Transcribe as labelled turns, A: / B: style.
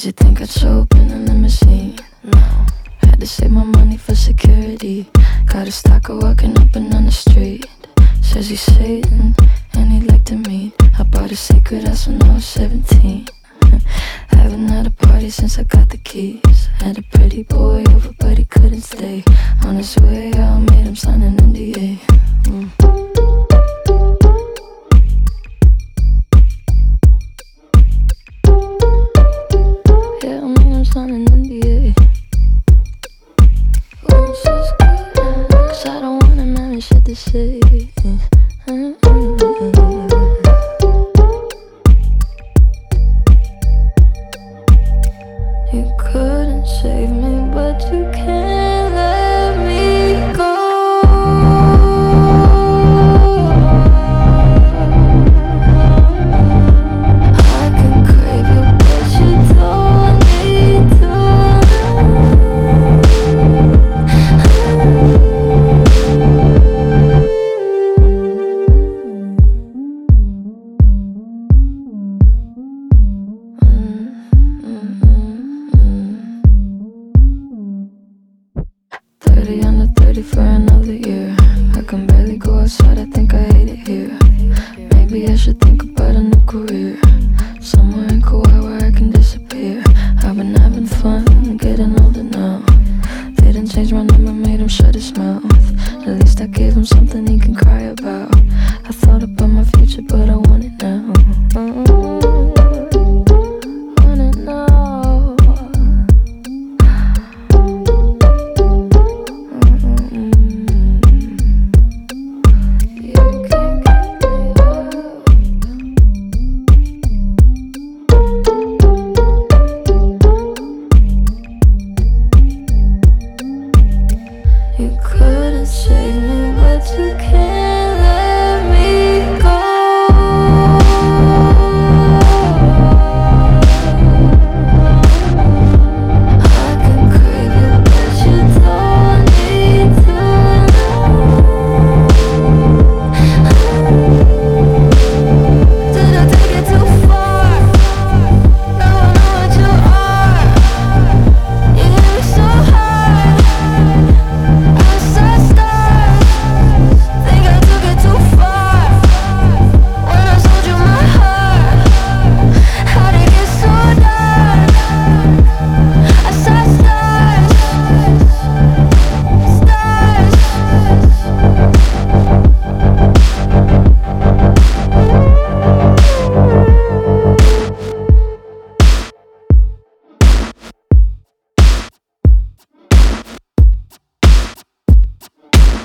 A: you think I'd show up in a limousine? No. Had to save my money for security. Got a stalker walking up and down the street. Says he's Satan and he'd like to meet. I bought a secret house when I was 17. Haven't had a party since I got the keys. Had a pretty boy over but he couldn't stay. On his way out, made him sign an NDA. Yeah, I made him sign an NDA. Cause I don't want him having shit to say. You couldn't save me, but you can't let me go. I can crave you, but you don't need to. Under 30 for another year. I can barely go outside, I think I hate it here. Maybe I should think about a new career, somewhere in Kauai where I can disappear. I've been having fun, getting older now. Didn't change my number, made him shut his mouth. At least I gave him something he can cry about. I thought about my future, but I want it now. Want it now. You couldn't save me.